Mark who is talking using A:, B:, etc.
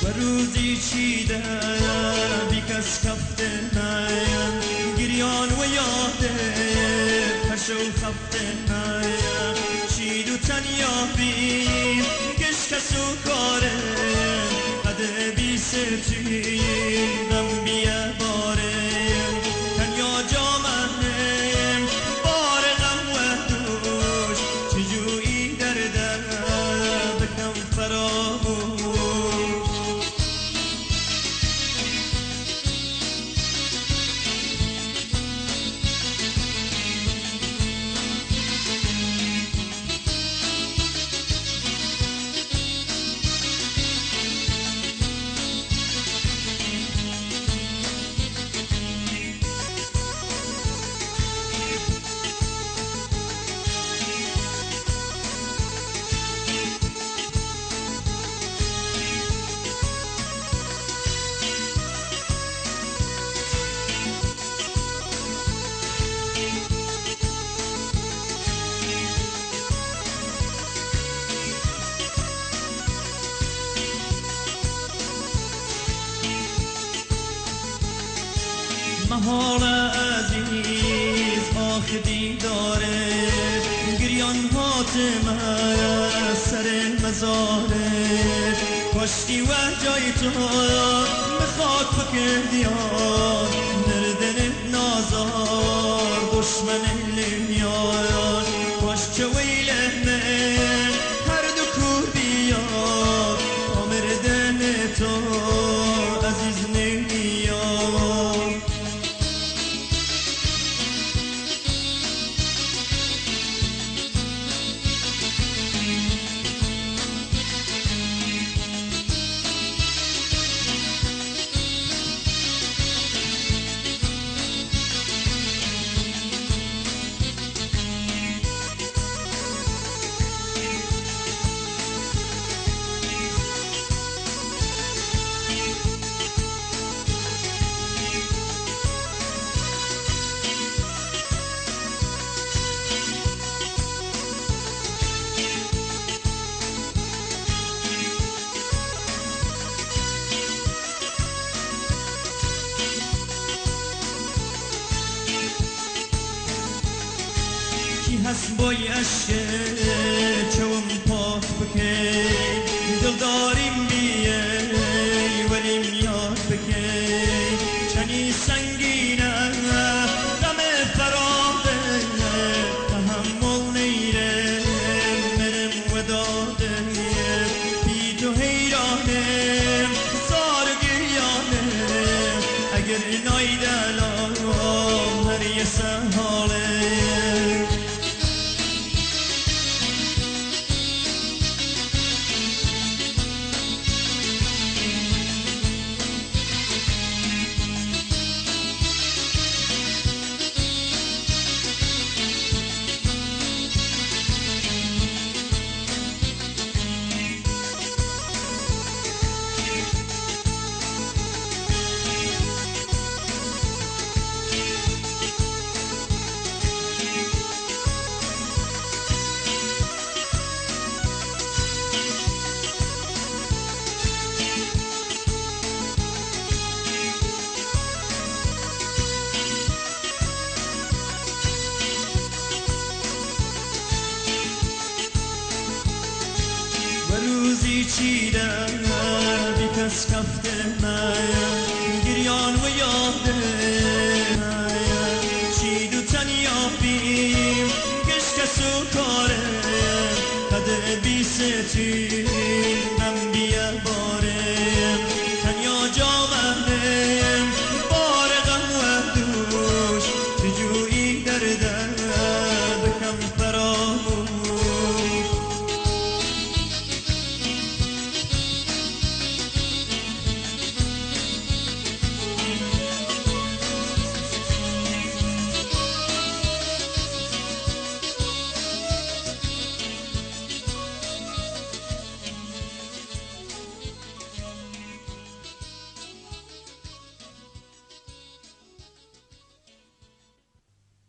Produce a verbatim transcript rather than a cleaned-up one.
A: روزی چیده بی کس کفته نیم گریان و یاده پشو خفته نیم چید و تنیا بیم گش کسو کاره قده بی ستی غم بیه باره تنیا جامعیم بار غم و دوش چجویی درده بکم فراموش مهار عزیز آخ دیداره گریان حاتمه سر مزاره کشتی و جای تو بخواد فکر دیار نردن نازار دشمن لیمیار کش چه ویله من هر دو کور بیار آمردن تو عزیز نمیار هست بای عشق چوم پاک بکی دل داریم بیه ولیم یاد بکی چنی سنگینه غم فراده تحمل نیره مرم و داده بی تو حیرانم زار گریانم اگر نایدلام هر یه سهاله روزی چیده بی کس کفته نیم گریان و یاده چید و تنیا بیم کش کسو کاره قده بی ستی